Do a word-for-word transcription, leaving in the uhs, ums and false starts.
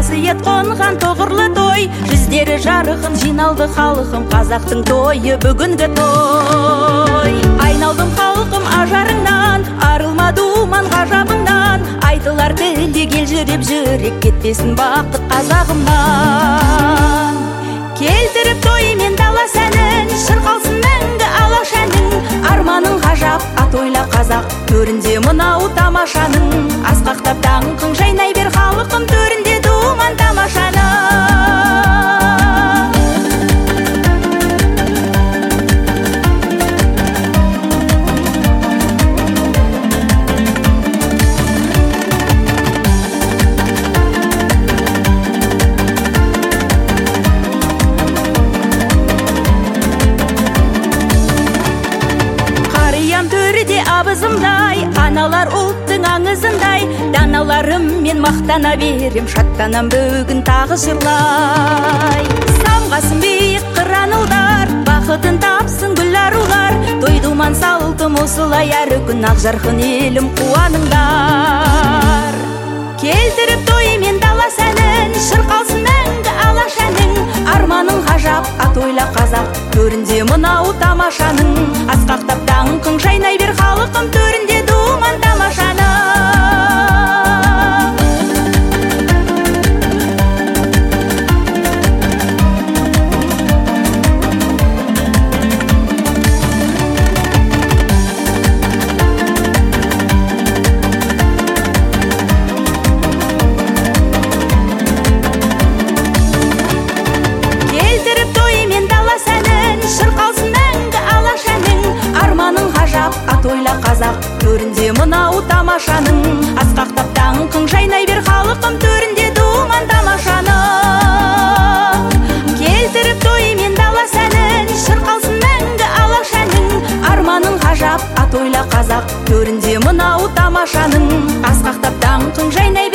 қасиет қонған тоғырлы той, жүздері жарығын жиналды халқым, қазақтың тойы бүгінгі той. Айналдым халқым ажарыңнан, арылма думан ғажабыңнан, айтылар тілек елжіреп жүрек, кетпесін бақыт қазағымнан. Келтіріп той мен дала сәнін, шырқалсын мәңгі алаш әнің, арманың ғажап ат ойла қазақ төрінде мынау тамашаның, асқақтап даңқың жайнай бер халқым төрінде думан тамашаның. Абызымдай, аналар ұлттың аңызындай, даналарыммен мақтана берем, шаттанам бүгін тағы жырлай. Самғасын биік қыранылдар, бақытын тапсын гүл арулар, той думан салтым осылай әрі күн ақ жарқын елім қуаныңдар. Келтіріп той мен дала сәнін, шырқалсын мәңгі алаш әнің, арманың ғажап ат ойла қазақ төрінде мынау тамашаның, асқақтап даңқың жайнай бер халқым төрінде думан тамашаның. Ойла қазақ төрінде мынау тамашаның, асқақтап даңқың жайнай бер халқым төрінде думан тамашаның. Келтіріп той мен дала сәнін, шырқалсын мәңгі алаш әнің, арманың ғажап ат ойла қазақ төрінде мынау тамашаның, асқақтап даңқың жайнай